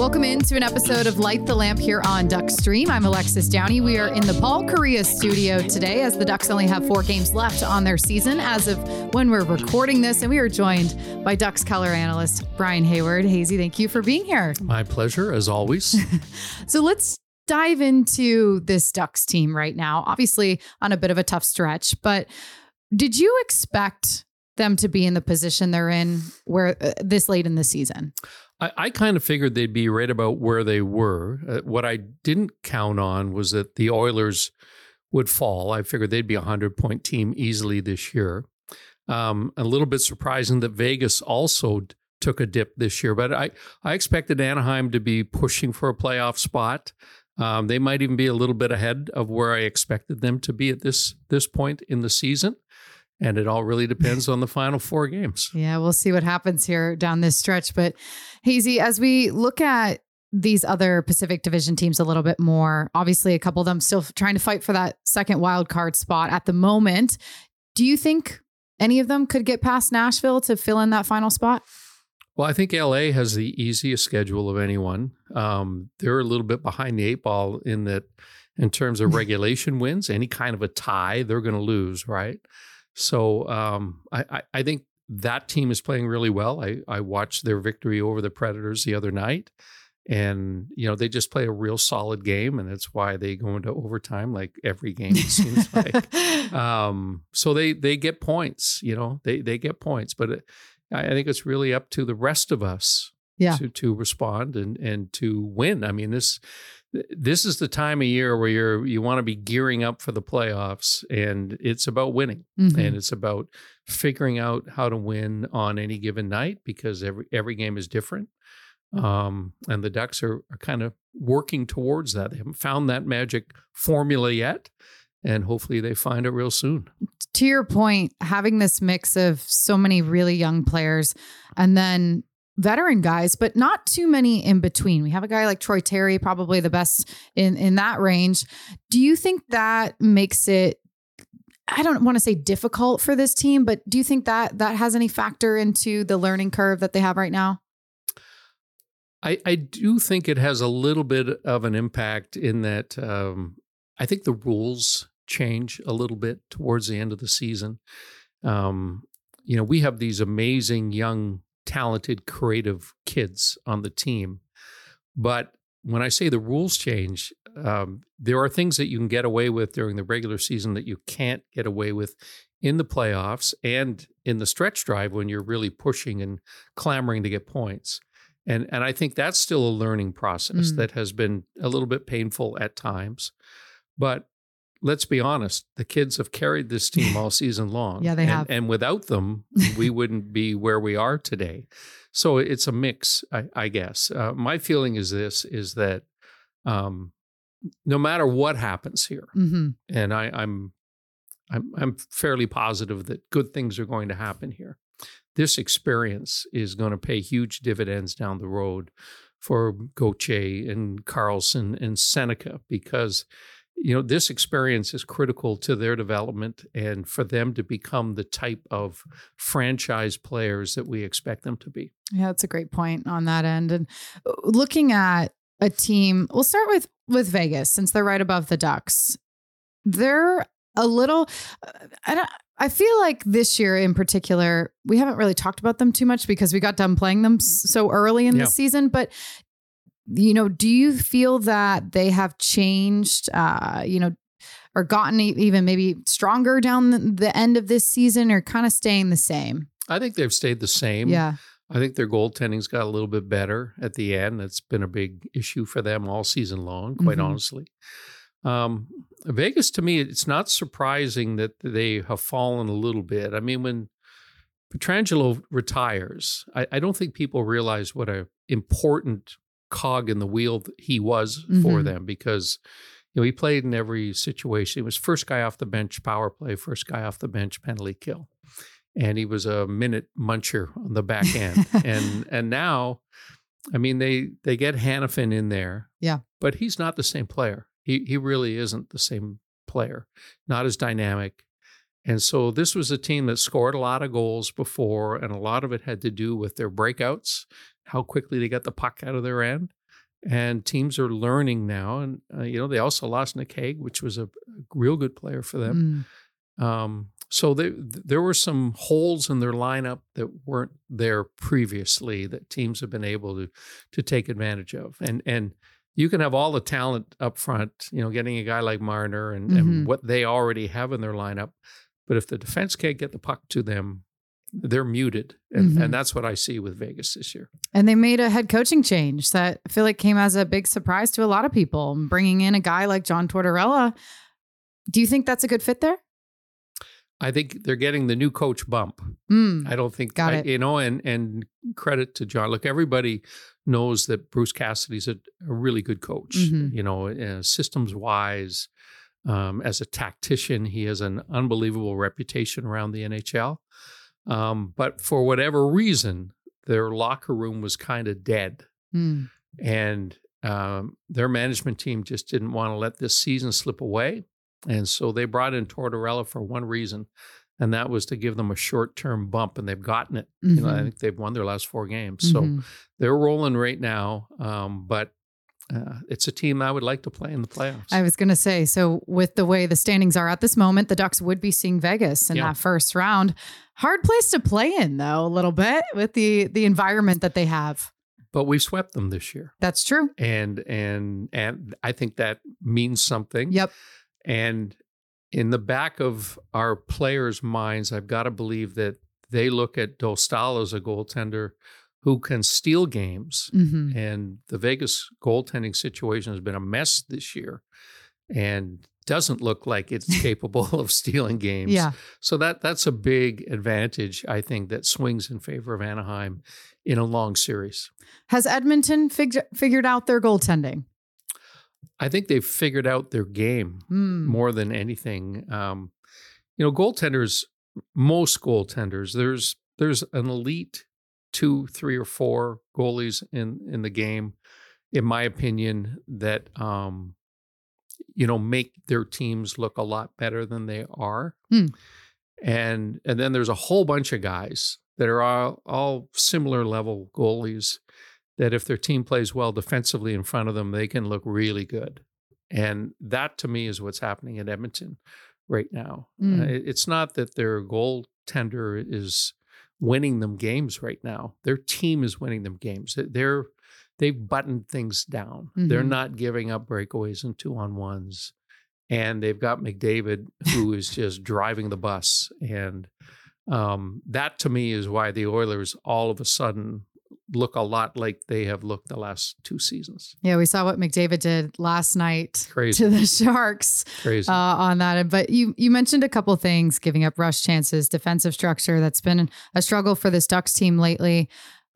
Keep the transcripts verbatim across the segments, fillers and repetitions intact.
Welcome into an episode of Light the Lamp here on Duck Stream. I'm Alexis Downey. We are in the Paul Kariya studio today as the Ducks only have four games left on their season as of when we're recording this. And we are joined by Ducks color analyst Brian Hayward. Hazy, thank you for being here. My pleasure, as always. So let's dive into this Ducks team right now. Obviously on a bit of a tough stretch, but did you expect them to be in the position they're in where uh, this late in the season? I, I kind of figured they'd be right about where they were. Uh, what I didn't count on was that the Oilers would fall. I figured they'd be a hundred-point team easily this year. Um, a little bit surprising that Vegas also d- took a dip this year, but I, I expected Anaheim to be pushing for a playoff spot. Um, they might even be a little bit ahead of where I expected them to be at this this point in the season. And it all really depends on the final four games. Yeah, we'll see what happens here down this stretch. But Hazy, as we look at these other Pacific Division teams a little bit more, obviously a couple of them still trying to fight for that second wild card spot at the moment. Do you think any of them could get past Nashville to fill in that final spot? Well, I think L A has the easiest schedule of anyone. Um, they're a little bit behind the eight ball in that in terms of regulation wins, any kind of a tie, they're going to lose, right? So um, I, I, I think that team is playing really well. I, I watched their victory over the Predators the other night, and you know they just play a real solid game, and that's why they go into overtime like every game. It seems like um, so they they get points. You know they they get points, but it, I think it's really up to the rest of us yeah. to to respond and and to win. I mean this. This is the time of year where you're you want to be gearing up for the playoffs, and it's about winning, mm-hmm. and it's about figuring out how to win on any given night because every every game is different, um, and the Ducks are, are kind of working towards that. They haven't found that magic formula yet, and hopefully they find it real soon. To your point, having this mix of so many really young players, and then veteran guys, but not too many in between. We have a guy like Troy Terry, probably the best in, in that range. Do you think that makes it, I don't want to say difficult for this team, but do you think that that has any factor into the learning curve that they have right now? I, I do think it has a little bit of an impact in that um, I think the rules change a little bit towards the end of the season. Um, you know, we have these amazing young talented, creative kids on the team. But when I say the rules change, um, there are things that you can get away with during the regular season that you can't get away with in the playoffs and in the stretch drive when you're really pushing and clamoring to get points. And, and I think that's still a learning process mm. that has been a little bit painful at times. But let's be honest, the kids have carried this team all season long. Yeah, they and, have. And without them, we wouldn't be where we are today. So it's a mix, I, I guess. Uh, my feeling is this, is that um, no matter what happens here, mm-hmm. and I, I'm, I'm, I'm fairly positive that good things are going to happen here. This experience is going to pay huge dividends down the road for Gauthier and Carlson and Seneca because you know, this experience is critical to their development and for them to become the type of franchise players that we expect them to be. Yeah, that's a great point on that end. And looking at a team, we'll start with, with Vegas since they're right above the Ducks. They're a little, I don't, I feel like this year in particular, we haven't really talked about them too much because we got done playing them so early in yeah. the season, but you know, do you feel that they have changed, uh, you know, or gotten even maybe stronger down the, the end of this season or kind of staying the same? I think they've stayed the same. Yeah. I think their goaltending's got a little bit better at the end. That's been a big issue for them all season long, quite mm-hmm. honestly. Um, Vegas, to me, it's not surprising that they have fallen a little bit. I mean, when Pietrangelo retires, I, I don't think people realize what an important cog in the wheel he was mm-hmm. for them because you know he played in every situation. He was first guy off the bench power play, first guy off the bench penalty kill, and he was a minute muncher on the back end. and and now, I mean they they get Hanifin in there, yeah, but he's not the same player. He he really isn't the same player, not as dynamic. And so this was a team that scored a lot of goals before, and a lot of it had to do with their breakouts, how quickly they got the puck out of their end. and teams are learning now. And, uh, you know, they also lost Nick Hague, which was a, a real good player for them. Mm. Um, so they, there were some holes in their lineup that weren't there previously that teams have been able to to take advantage of. And and you can have all the talent up front, you know, getting a guy like Marner and, Mm-hmm. and what they already have in their lineup. But if the defense can't get the puck to them, they're muted. And, Mm-hmm. and that's what I see with Vegas this year. And they made a head coaching change that I feel like came as a big surprise to a lot of people. Bringing in a guy like John Tortorella. Do you think that's a good fit there? I think they're getting the new coach bump. Mm. I don't think, Got I, it. you know, and and credit to John. Look, everybody knows that Bruce Cassidy's a, a really good coach, Mm-hmm. you know, uh, systems wise. Um, as a tactician, he has an unbelievable reputation around the N H L. Um, but for whatever reason, their locker room was kind of dead. Mm. And um, their management team just didn't want to let this season slip away. And so they brought in Tortorella for one reason, and that was to give them a short-term bump, and they've gotten it. Mm-hmm. You know, I think they've won their last four games. Mm-hmm. So they're rolling right now, um, but uh, it's a team I would like to play in the playoffs. I was going to say, so with the way the standings are at this moment, the Ducks would be seeing Vegas in Yeah. that first round. Hard place to play in, though, a little bit with the the environment that they have. But we swept them this year. That's true. And, and, and I think that means something. Yep. And in the back of our players' minds, I've got to believe that they look at Dostal as a goaltender who can steal games. Mm-hmm. And the Vegas goaltending situation has been a mess this year and doesn't look like it's capable of stealing games. Yeah. So that that's a big advantage, I think, that swings in favor of Anaheim in a long series. Has Edmonton fig- figured out their goaltending? I think they've figured out their game Mm. more than anything. Um, you know, goaltenders, most goaltenders, there's there's an elite two, three, or four goalies in in the game, in my opinion, that um, you know make their teams look a lot better than they are. Mm. And and then there's a whole bunch of guys that are all, all similar level goalies that if their team plays well defensively in front of them, they can look really good. And that, to me, is what's happening at Edmonton right now. Mm. Uh, it- it's not that their goaltender is winning them games right now. Their team is winning them games. They're, they've buttoned things down. Mhm. They're not giving up breakaways and two-on-ones. And they've got McDavid, who is just driving the bus. And um, that, to me, is why the Oilers all of a sudden look a lot like they have looked the last two seasons. Yeah, we saw what McDavid did last night Crazy. to the Sharks Crazy. uh, on that. But you you mentioned a couple things, giving up rush chances, defensive structure. That's been a struggle for this Ducks team lately.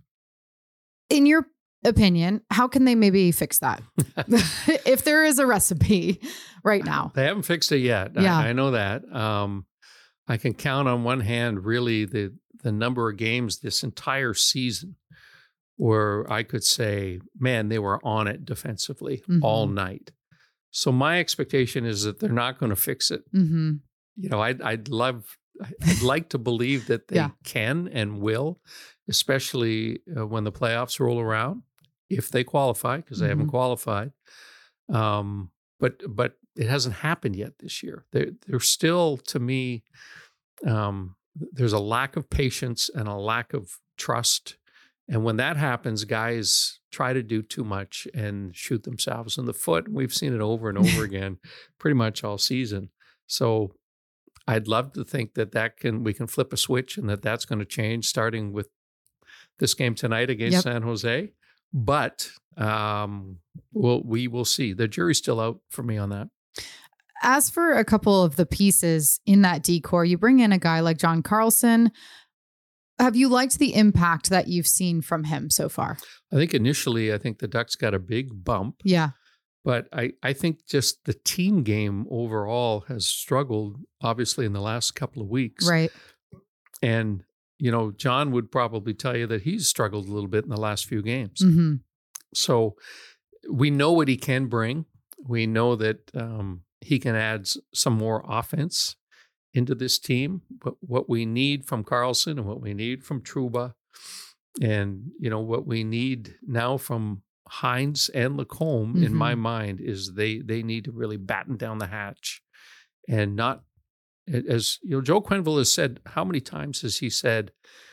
In your opinion, how can they maybe fix that? If there is a recipe right now. They haven't fixed it yet. Yeah. I, I know that. Um, I can count on one hand, really, the the number of games this entire season where I could say, man, they were on it defensively Mhm. all night. So my expectation is that they're not going to fix it. Mm-hmm. You know, I'd, I'd love, I'd like to believe that they Yeah. can and will, especially uh, when the playoffs roll around, if they qualify, because they haven't Mhm. qualified. Um, but but it hasn't happened yet this year. There, there's still, to me, um, there's a lack of patience and a lack of trust. And when that happens, guys try to do too much and shoot themselves in the foot. We've seen it over and over again, pretty much all season. So I'd love to think that that can we can flip a switch and that that's going to change starting with this game tonight against Yep. San Jose. But um, we'll, we will see. The jury's still out for me on that. As for a couple of the pieces in that decor, you bring in a guy like John Carlson. Have you liked the impact that you've seen from him so far? I think initially, I think the Ducks got a big bump. Yeah. But I, I think just the team game overall has struggled, obviously, in the last couple of weeks. Right. And, you know, John would probably tell you that he's struggled a little bit in the last few games. Mm-hmm. So we know what he can bring. We know that um, he can add s- some more offense into this team. But what we need from Carlson and what we need from Trouba and, you know, what we need now from Hines and Lacombe, Mm-hmm. in my mind, is they they need to really batten down the hatch and not, as you know, Joe Quenneville has said, how many times has he said,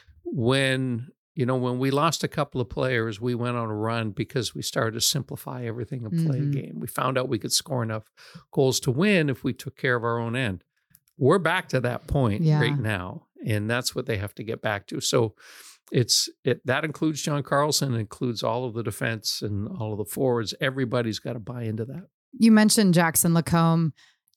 when, you know, when we lost a couple of players, we went on a run because we started to simplify everything and play Mm-hmm. a game. We found out we could score enough goals to win if we took care of our own end. We're back to that point Yeah. right now, and that's what they have to get back to. So it's it that includes John Carlson, includes all of the defense and all of the forwards. Everybody's got to buy into that. You mentioned Jackson Lacombe.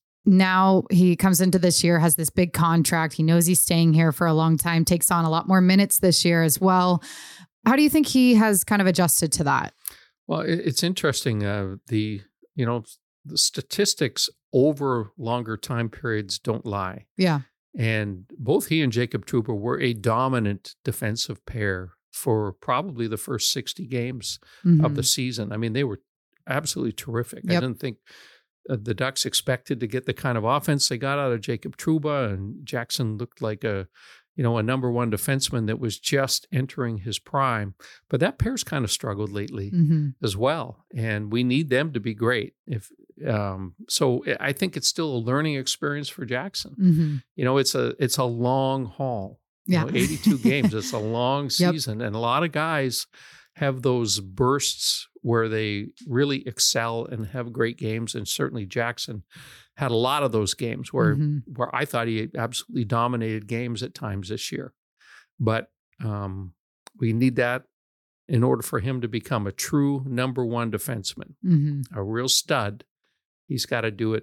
Now he comes into this year, has this big contract. He knows he's staying here for a long time, takes on a lot more minutes this year as well. How do you think he has kind of adjusted to that? Well, it, it's interesting. Uh, the, you know, the statistics over longer time periods don't lie. Yeah. And both he and Jacob Trouba were a dominant defensive pair for probably the first sixty games Mm-hmm. of the season. I mean, they were absolutely terrific. Yep. I didn't think uh, the Ducks expected to get the kind of offense they got out of Jacob Trouba, and Jackson looked like a, you know, a number one defenseman that was just entering his prime. But that pair's kind of struggled lately Mm-hmm. as well, and we need them to be great. If um, so, I think it's still a learning experience for Jackson. Mm-hmm. You know, it's a it's a long haul. You Yeah. know, eighty-two games. It's a long Yep. season, and a lot of guys have those bursts where they really excel and have great games. And certainly Jackson had a lot of those games where Mm-hmm. where I thought he absolutely dominated games at times this year. But um, we need that in order for him to become a true number one defenseman, Mm-hmm. a real stud. He's got to do it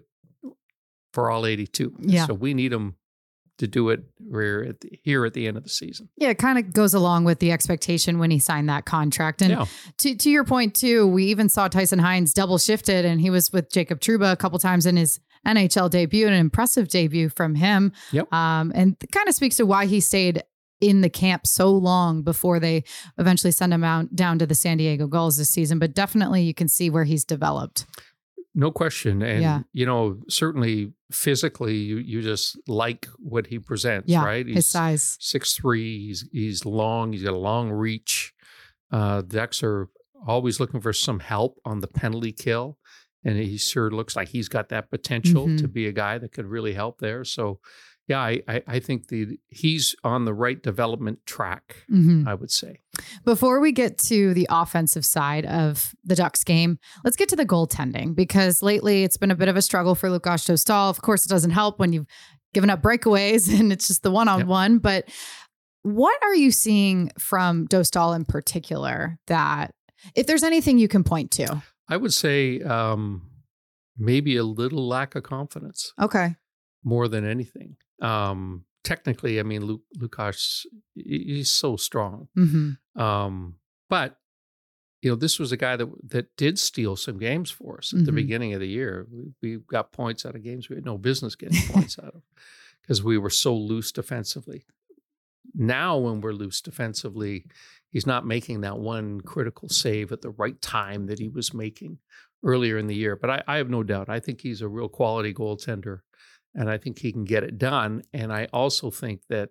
for all eighty-two. Yeah. So we need him to do it here at the, here at the end of the season. Yeah, it kind of goes along with the expectation when he signed that contract. And Yeah. to, to your point, too, we even saw Tyson Hines double shifted, and he was with Jacob Trouba a couple times in his N H L debut, an impressive debut from him. Yep. Um, and it kind of speaks to why he stayed in the camp so long before they eventually send him out down to the San Diego Gulls this season. But definitely you can see where he's developed. No question. And, Yeah. you know, certainly physically, you you just like what he presents, Yeah, right? his size. six three, he's, he's long, he's got a long reach. Uh, Ducks are always looking for some help on the penalty kill. And he sure looks like he's got that potential Mhm. to be a guy that could really help there. So, yeah, I, I, I think the he's on the right development track, Mhm. I would say. Before we get to the offensive side of the Ducks game, let's get to the goaltending, because lately it's been a bit of a struggle for Lukáš Dostal. Of course, it doesn't help when you've given up breakaways and it's just the one-on-one. But what are you seeing from Dostal in particular that, if there's anything you can point to? I would say um, maybe a little lack of confidence Okay. more than anything. Um, technically, I mean, Lu- Lukáš, he's so strong. Mm-hmm. Um, but, you know, this was a guy that that did steal some games for us at the Mhm. beginning of the year. We, we got points out of games we had no business getting points out of because we were so loose defensively. Now, when we're loose defensively, he's not making that one critical save at the right time that he was making earlier in the year. But I, I have no doubt. I think he's a real quality goaltender, and I think he can get it done. And I also think that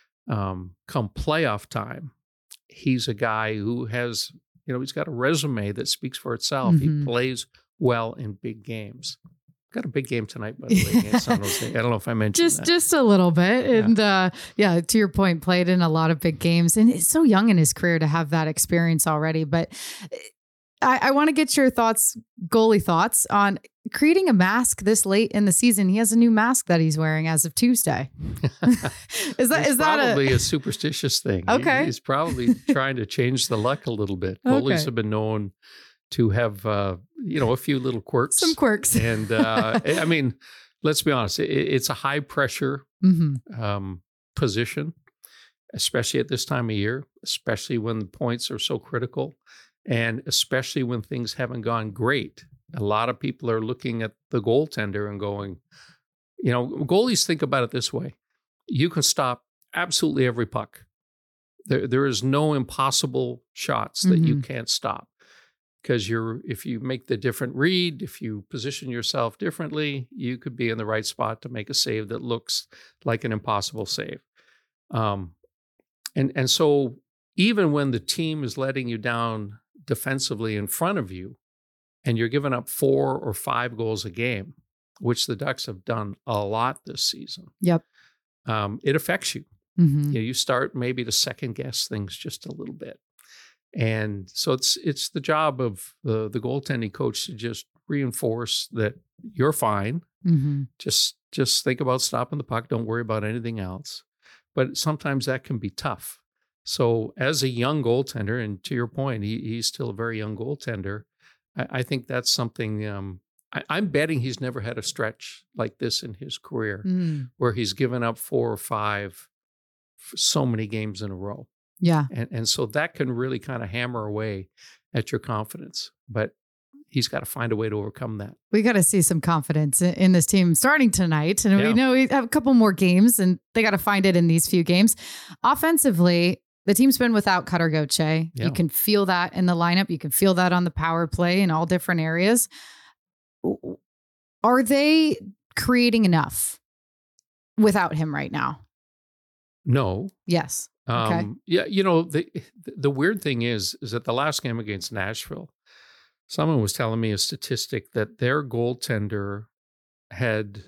um, come playoff time, he's a guy who has, you know, he's got a resume that speaks for itself. Mhm. He plays well in big games. Got a big game tonight, by the way, against San Jose. I don't know if I mentioned Just that. just a little bit. Yeah. And uh, yeah, to your point, played in a lot of big games. And it's so young in his career to have that experience already. But I, I want to get your thoughts, goalie thoughts, on creating a mask this late in the season. He has a new mask that he's wearing as of Tuesday. is that It's is that probably a a, superstitious thing. He- Okay. he's probably trying to change the luck a little bit. Goalies Okay. have been known to have, uh, you know, a few little quirks. some quirks? And uh, I mean, let's be honest, it, it's a high pressure hmm um, position, especially at this time of year, especially when the points are so critical, and especially when things haven't gone great. A lot of people are looking at the goaltender and going, you know, goalies think about it this way: you can stop absolutely every puck. There, there is no impossible shots that you can't stop, because you're, if you make the different read, if you position yourself differently, you could be in the right spot to make a save that looks like an impossible save. Um, and and so even when the team is letting you down defensively in front of you, and you're giving up four or five goals a game, which the Ducks have done a lot this season. Yep. Um, it affects you. Mm-hmm. You know, you start maybe to second guess things just a little bit. And so it's it's the job of the, the goaltending coach to just reinforce that you're fine. Mm-hmm. Just just think about stopping the puck. Don't worry about anything else. But sometimes that can be tough. So as a young goaltender, and to your point, he, he's still a very young goaltender, I, I think that's something, um, I, I'm betting he's never had a stretch like this in his career Mm. where he's given up four or five for so many games in a row. Yeah. And, and so that can really kind of hammer away at your confidence. But he's got to find a way to overcome that. We got to see some confidence in, in this team starting tonight. And Yeah. we know we have a couple more games and they got to find it in these few games. Offensively, the team's been without Cutter Gauthier. Yeah. You can feel that in the lineup. You can feel that on the power play in all different areas. Are they creating enough without him right now? No. Yes. Okay. Um, yeah, you know, the the weird thing is, is that the last game against Nashville, someone was telling me a statistic that their goaltender had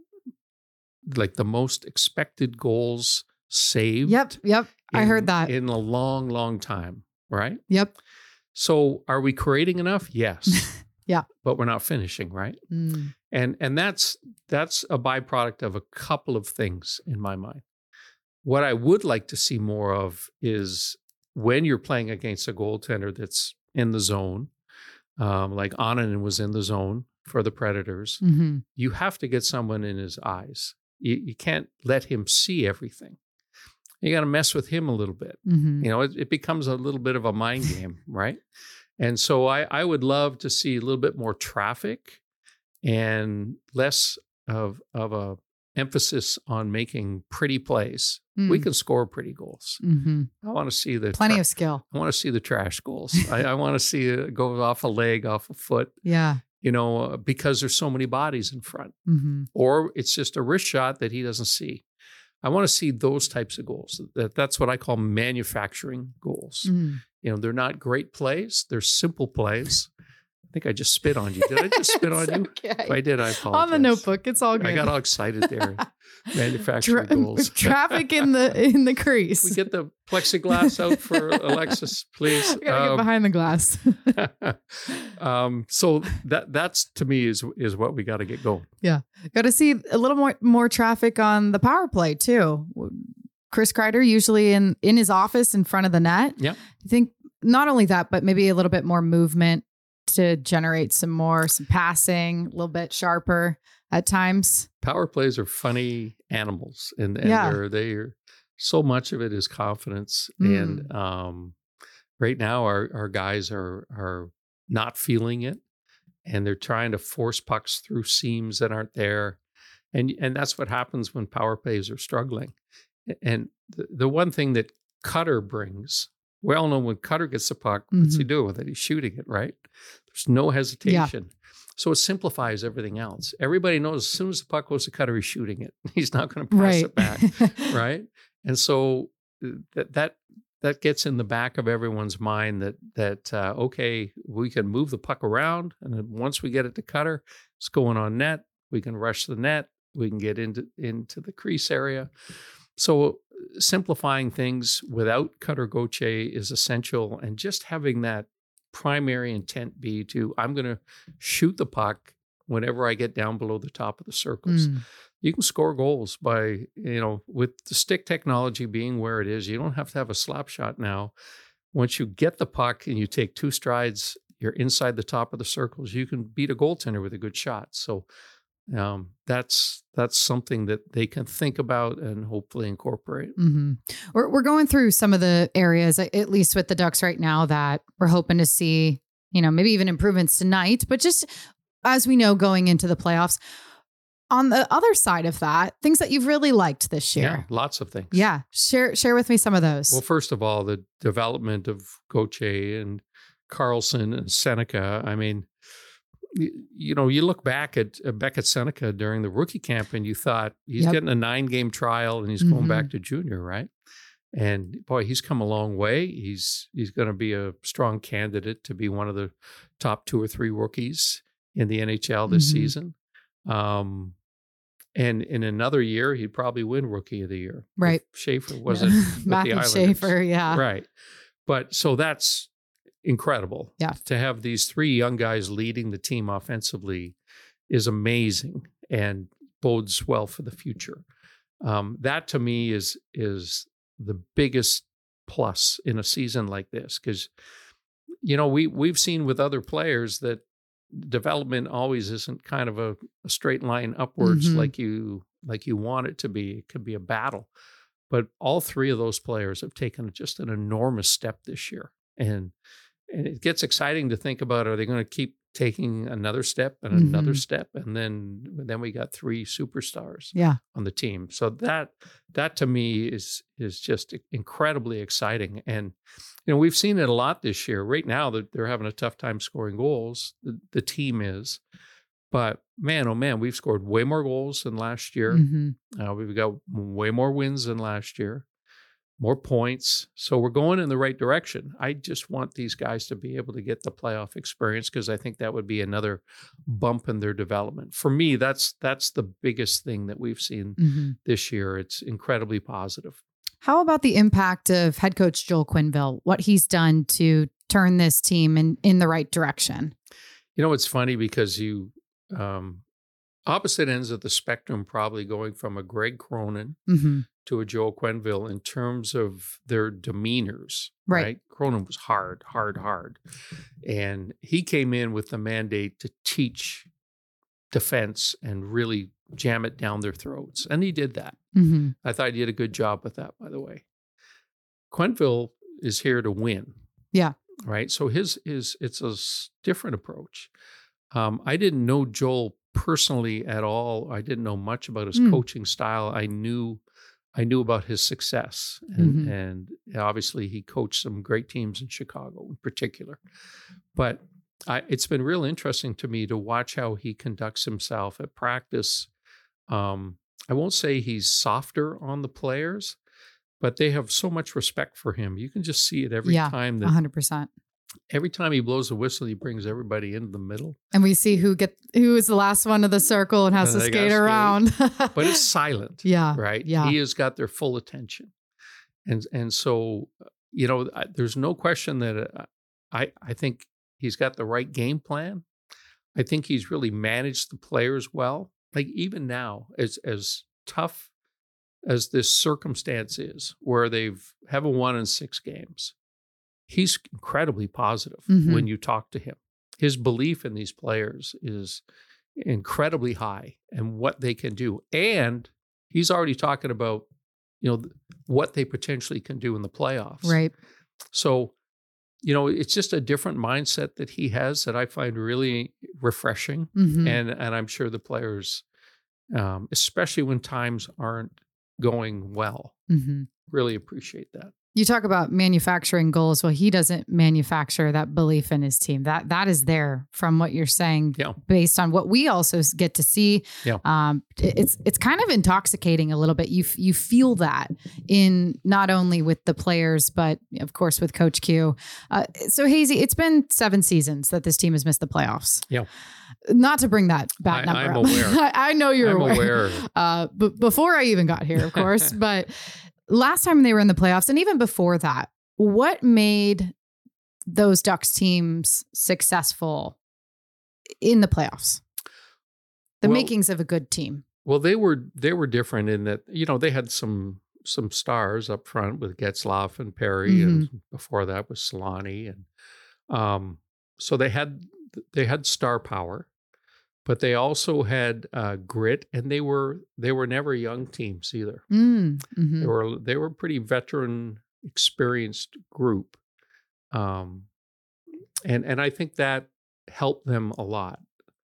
like the most expected goals saved. Yep. Yep. I in- heard that. in a long, long time, right? Yep. So are we creating enough? Yes. Yeah. But we're not finishing, right? Mm. And and that's that's a byproduct of a couple of things in my mind. What I would like to see more of is when you're playing against a goaltender that's in the zone, um, like Annunen was in the zone for the Predators, Mm-hmm. you have to get someone in his eyes. You, you can't let him see everything. You got to mess with him a little bit. Mm-hmm. You know, it, it becomes a little bit of a mind game, right? And so I, I would love to see a little bit more traffic and less of of a emphasis on making pretty plays. Mm. We can score pretty goals. Mm-hmm. I want to see the Plenty tra- of skill. I want to see the trash goals. I, I want to see it go off a leg, off a foot. Yeah. You know, uh, because there's so many bodies in front, Mm-hmm. or it's just a wrist shot that he doesn't see. I want to see those types of goals. That that's what I call manufacturing goals. Mm. You know, they're not great plays. They're simple plays. I think I just spit on you. Did I just spit on you? Okay. If I did, I apologize. On the notebook, it's all good. I got all excited there. Manufacturing Tra- goals. Traffic in the in the crease. we get the plexiglass out for Alexis, please. We gotta get Um, behind the glass. um, so that that's to me is is what we got to get going. Got to see a little more more traffic on the power play too. Chris Kreider usually in in his office in front of the net. Yeah. I think not only that, but maybe a little bit more movement to generate some more some passing, a little bit sharper at times. Power plays are funny animals, and, and Yeah. they're they're so much of it is confidence. Mm. And um, right now, our our guys are are not feeling it, and they're trying to force pucks through seams that aren't there, and and that's what happens when power plays are struggling. And the, the one thing that Cutter brings, we all know when Cutter gets the puck, what's he Mhm. do with it? He's shooting it, right? There's no hesitation. So it simplifies everything else. Everybody knows as soon as the puck goes to Cutter, he's shooting it. He's not going to press Right. it back, right? And so uh, that that that gets in the back of everyone's mind that that uh, okay, we can move the puck around, and then once we get it to Cutter, it's going on net. We can rush the net. We can get into into the crease area. So simplifying things without Cutter Gauthier is essential, and just having that primary intent be to, I'm going to shoot the puck whenever I get down below the top of the circles. Mm. You can score goals by, you know, with the stick technology being where it is, you don't have to have a slap shot now. Once you get the puck and you take two strides, you're inside the top of the circles, you can beat a goaltender with a good shot. So um, that's that's something that they can think about and hopefully incorporate. Mm-hmm. We're we're going through some of the areas, at least with the Ducks right now, that we're hoping to see, you know, maybe even improvements tonight. But just as we know, going into the playoffs, on the other side of that, things that you've really liked this Yeah, year. lots of things. Yeah, share share with me some of those. Well, first of all, the development of Gauthier and Carlson and Seneca. I mean, you, you know, you look back at uh, Beckett Seneca during the rookie camp and you thought he's Yep. getting a nine game trial and he's going Mhm. back to junior, right? And boy, he's come a long way. He's he's going to be a strong candidate to be one of the top two or three rookies in the N H L this Mm-hmm. season. Um, and in another year, he'd probably win Rookie of the Year. Right. If Schaefer wasn't Yeah. with the Matthew Islanders. Schaefer, yeah. Right. But so that's incredible. Yeah. To have these three young guys leading the team offensively is amazing and bodes well for the future. Um, that to me is is the biggest plus in a season like this, because you know we we've seen with other players that development always isn't kind of a, a straight line upwards Mhm. like you like you want it to be. It could be a battle, but all three of those players have taken just an enormous step this year, and and it gets exciting to think about: are they going to keep taking another step and another Mhm. step, and then then we got three superstars Yeah. on the team. So that that to me is is just incredibly exciting. And you know we've seen it a lot this year. Right now they're, they're having a tough time scoring goals. The, the team is, but man, oh man, we've scored way more goals than last year. Mhm. Uh, we've got way more wins than last year, more points. So we're going in the right direction. I just want these guys to be able to get the playoff experience, because I think that would be another bump in their development. For me, that's that's the biggest thing that we've seen Mhm. this year. It's incredibly positive. How about the impact of head coach Joel Quenneville, what he's done to turn this team in, in the right direction? You know, it's funny because you, um, opposite ends of the spectrum, probably going from a Greg Cronin Mm-hmm. to a Joel Quenneville in terms of their demeanors, Right. right? Cronin was hard, hard, hard. And he came in with the mandate to teach defense and really jam it down their throats. And he did that. Mm-hmm. I thought he did a good job with that, by the way. Quenneville is here to win. Yeah. Right. So his is it's a s- different approach. Um, I didn't know Joel personally at all. I didn't know much about his Mm. coaching style. I knew I knew about his success, and Mhm. and obviously he coached some great teams in Chicago in particular. But I, it's been real interesting to me to watch how he conducts himself at practice. Um, I won't say he's softer on the players, but they have so much respect for him. You can just see it every Yeah, time one that hundred percent. every time he blows a whistle, he brings everybody into the middle. And we see who get who is the last one of the circle and has And to they gotta skate skate. around. But it's silent, yeah. right? Yeah. He has got their full attention. And and so, uh, you know, I, there's no question that uh, I I think he's got the right game plan. I think he's really managed the players well. Like even now, as as tough as this circumstance is, where they've haven't won in six games, he's incredibly positive Mhm. when you talk to him. His belief in these players is incredibly high and what they can do. And he's already talking about, you know, what they potentially can do in the playoffs. Right. So, you know, it's just a different mindset that he has that I find really refreshing. Mhm. And and I'm sure the players, um, especially when times aren't going well, Mhm. really appreciate that. You talk about manufacturing goals. Well, he doesn't manufacture that belief in his team. That that is there from what you're saying, Yeah. based on what we also s- get to see. Yeah. Um, it- it's it's kind of intoxicating a little bit. You f- you feel that in not only with the players, but of course with Coach Q. Uh, so Hazy, it's been seven seasons that this team has missed the playoffs. Yeah. Not to bring that bad I- number I'm up. aware. I, I know you're I'm aware. aware of it. Uh, but before I even got here, of course, but last time they were in the playoffs, and even before that, what made those Ducks teams successful in the playoffs? The Well- makings of a good team. Well, they were they were different in that, you know, they had some some stars up front with Getzlaff and Perry, and before that was Solani, and um, so they had they had star power, but they also had uh, grit, and they were they were never young teams either. Mm, mhm. They were they were a pretty veteran, experienced group, um, and and I think that helped them a lot,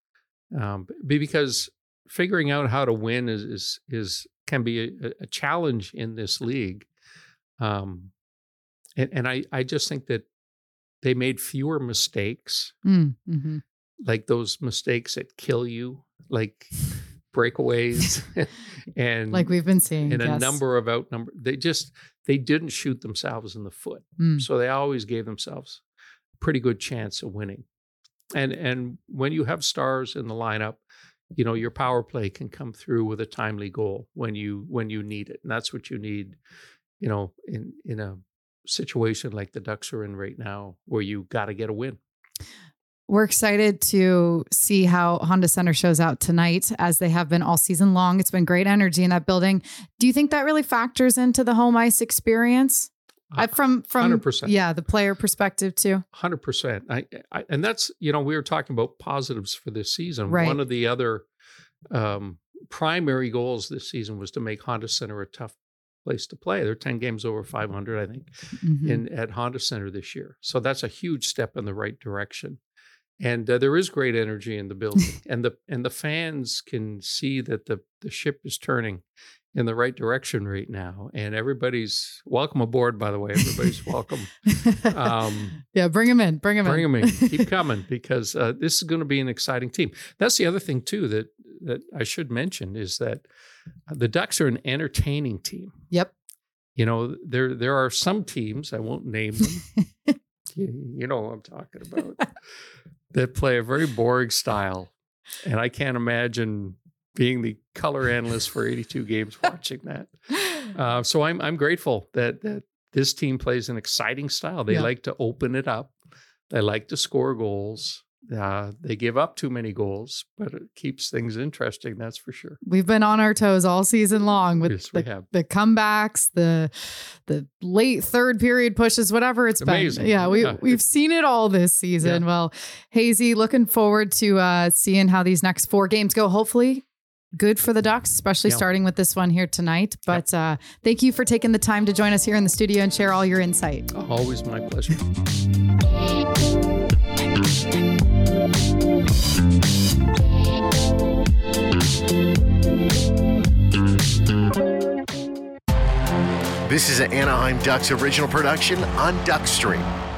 um, be- because figuring out how to win is is, is can be a, a challenge in this league, um, and and I I just think that they made fewer mistakes, Mm, mhm. like those mistakes that kill you, like breakaways and like we've been seeing, and yes. a number of outnumber. They just they didn't shoot themselves in the foot, Mm. so they always gave themselves a pretty good chance of winning. And and when you have stars in the lineup, you know, your power play can come through with a timely goal when you when you need it, and that's what you need. You know, in in a situation like the Ducks are in right now, where you got to get a win. We're excited to see how Honda Center shows out tonight, as they have been all season long. It's been great energy in that building. Do you think that really factors into the home ice experience? Uh, from from one hundred percent. Yeah, the player perspective too. one hundred percent. I, I and that's, you know, we were talking about positives for this season. Right. One of the other um, primary goals this season was to make Honda Center a tough place to play. They're ten games over five hundred, I think, mm-hmm. in at Honda Center this year. So that's a huge step in the right direction. And uh, there is great energy in the building, and the and the fans can see that the the ship is turning in the right direction right now. And everybody's welcome aboard. By the way, everybody's welcome. Um, yeah, bring them in. Bring them bring in. Bring them in. Keep coming, because uh, this is going to be an exciting team. That's the other thing too that that I should mention is that the Ducks are an entertaining team. Yep. You know, there there are some teams, I won't name them. you, you know what I'm talking about. That play a very boring style. And I can't imagine being the color analyst for eighty-two games watching that. Uh, so I'm I'm grateful that that this team plays an exciting style. They yeah. like to open it up. They like to score goals. Uh, they give up too many goals, but it keeps things interesting, that's for sure. We've been on our toes all season long with yes, the, the comebacks, the the late third period pushes, whatever it's Amazing. been. Yeah, we, yeah. we've seen it all this season. Yeah. Well, Hazy, looking forward to uh, seeing how these next four games go. Hopefully good for the Ducks, especially yeah. starting with this one here tonight. But yeah. uh, thank you for taking the time to join us here in the studio and share all your insight. Always my pleasure. This is an Anaheim Ducks original production on Duckstream.